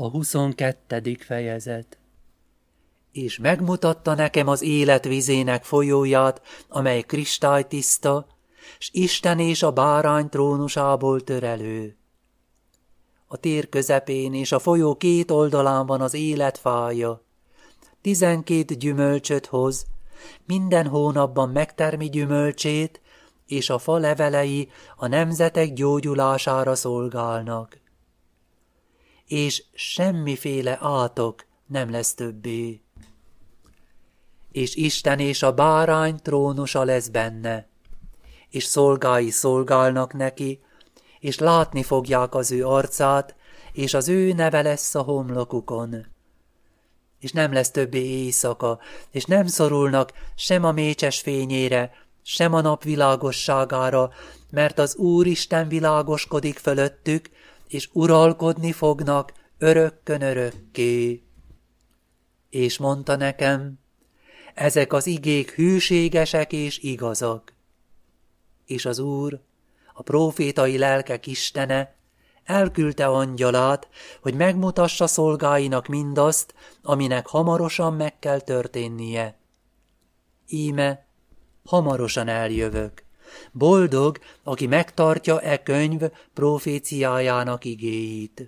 A 22. fejezet. És megmutatta nekem az élet vizének folyóját, amely kristálytiszta, s Isten és a bárány trónusából tör elő. A tér közepén és a folyó két oldalán van az élet fája. 12 gyümölcsöt hoz, minden hónapban megtermi gyümölcsét, és a fa levelei a nemzetek gyógyulására szolgálnak. És semmiféle átok nem lesz többé. És Isten és a bárány trónusa lesz benne, és szolgái szolgálnak neki, és látni fogják az ő arcát, és az ő neve lesz a homlokukon. És nem lesz többé éjszaka, és nem szorulnak sem a mécses fényére, sem a nap világosságára, mert az Úristen világoskodik fölöttük, és uralkodni fognak örökkön örökké. És mondta nekem, ezek az igék hűségesek és igazak. És az Úr, a prófétai lelkek Istene, elküldte angyalát, hogy megmutassa szolgáinak mindazt, aminek hamarosan meg kell történnie. Íme, hamarosan eljövök. Boldog, aki megtartja e könyv proféciájának igéit.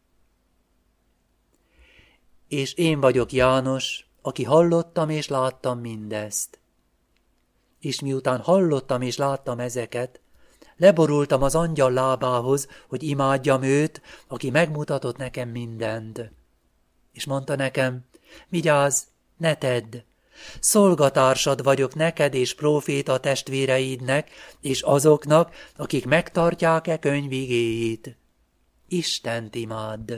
És én vagyok János, aki hallottam és láttam mindezt. És miután hallottam és láttam ezeket, leborultam az angyal lábához, hogy imádjam őt, aki megmutatott nekem mindent. És mondta nekem, vigyázz, ne tedd! Szolgatársad vagyok neked és próféta testvéreidnek, és azoknak, akik megtartják e könyv igéjét. Istent imádd!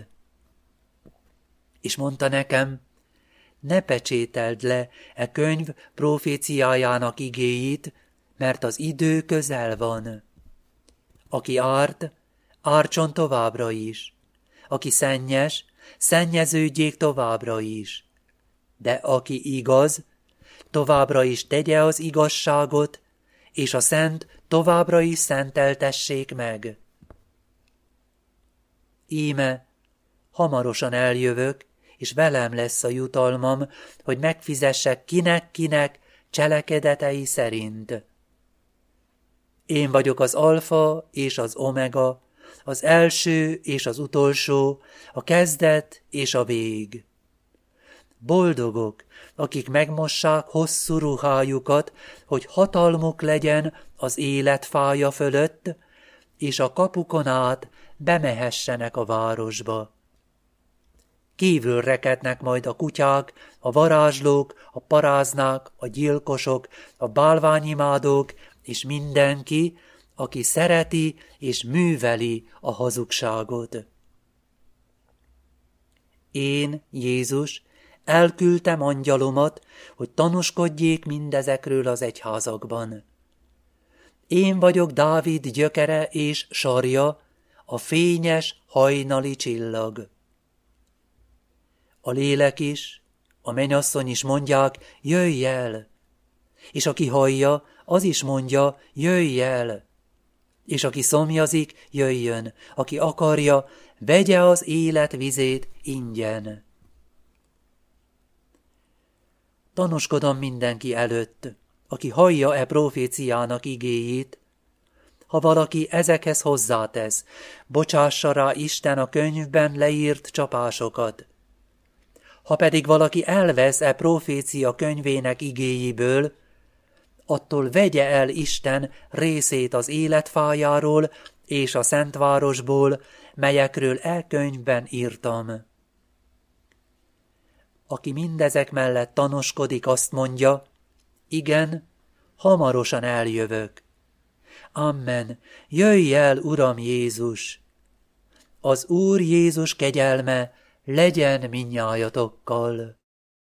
És mondta nekem, ne pecsételd le e könyv proféciájának igéit, mert az idő közel van. Aki árt, ártson továbbra is. Aki szennyes, szennyeződjék továbbra is. De aki igaz, továbbra is tegye az igazságot, és a szent továbbra is szenteltessék meg. Íme, hamarosan eljövök, és velem lesz a jutalmam, hogy megfizessek kinek-kinek cselekedetei szerint. Én vagyok az alfa és az omega, az első és az utolsó, a kezdet és a vég. Boldogok, akik megmossák hosszú ruhájukat, hogy hatalmuk legyen az élet fája fölött, és a kapukon át bemehessenek a városba. Kívül rekednek majd a kutyák, a varázslók, a paráznák, a gyilkosok, a bálványimádók, és mindenki, aki szereti és műveli a hazugságot. Én, Jézus, elküldtem angyalomat, hogy tanúskodjék mindezekről az egyházakban. Én vagyok Dávid gyökere és sarja, a fényes hajnali csillag. A lélek is, a mennyasszony is mondják, jöjj el! És aki hallja, az is mondja, jöjj el! És aki szomjazik, jöjjön, aki akarja, vegye az élet vizét ingyen. Tanúskodom mindenki előtt, aki hallja e proféciának igéjét, ha valaki ezekhez hozzátesz, bocsássa rá Isten a könyvben leírt csapásokat. Ha pedig valaki elvesz e profécia könyvének igéjéből, attól vegye el Isten részét az életfájáról és a szentvárosból, melyekről e könyvben írtam. Aki mindezek mellett tanúskodik, azt mondja, igen, hamarosan eljövök. Amen, jöjj el, Uram Jézus! Az Úr Jézus kegyelme legyen mindnyájatokkal.